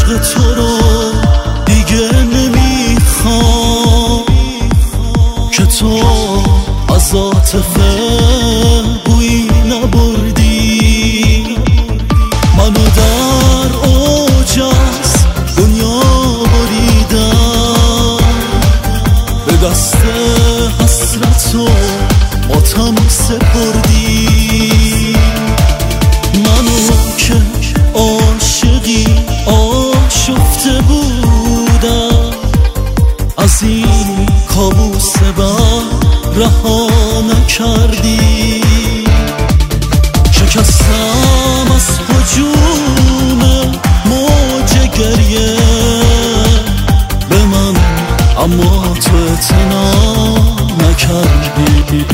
عشق تو رو دیگه نمیخوام که تو از عاطفه بویی نبردی، منو در اوج از دنیا بریدم، به دست حسرت و ماتم سپردی. منو که عاشقی آشفته بودم، از این کابوس بد رها نکردی. شکستم از هجوم موج گریه به من، اما تو اعتنا نکردی.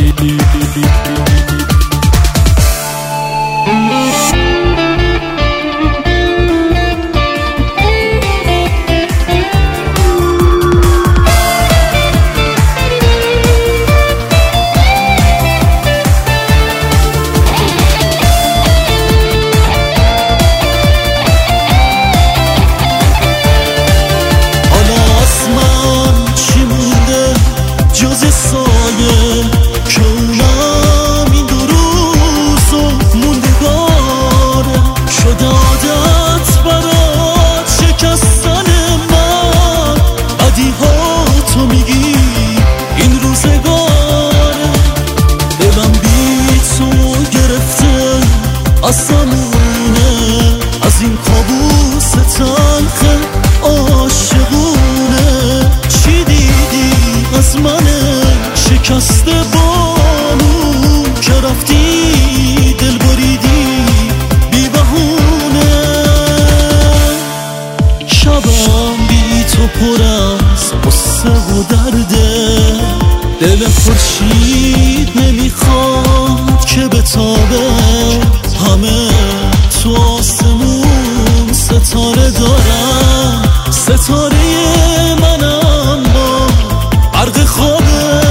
از این کابوس تلخ عاشقونه، چی دیدی از من شکست بانو که رفتی دل بریدی بی بهونه. شبم بی تو پر از قصه و درده، دل خورشید نمیخواد که بتابه، همه تو آسمون ستاره دارن، ستاره من اما غرق خوابه،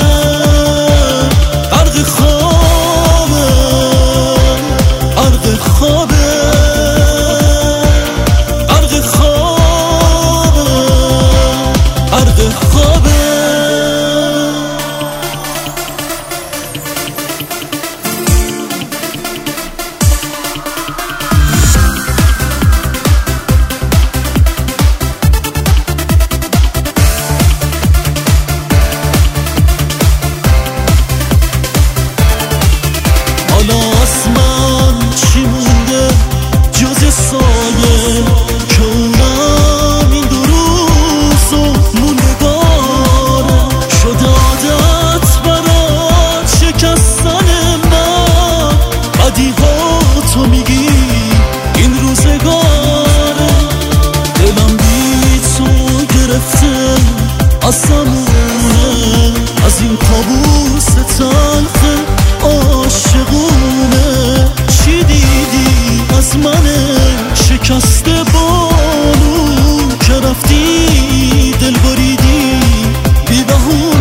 غرق خوابه، غرق خوابه، غرق خوابه، غرق خوابه. از من چی مونده جز سایه که اونم این دو روز و موندگاره، شده عادت برات شکستن من، بدی ها تو میگی این روزگاره. دلم بی تو گرفته از زمونه، از این کابوس تلخ عاشقونه، چی دیدی از من شکست بانو که رفتی دل بریدی بی بهونه.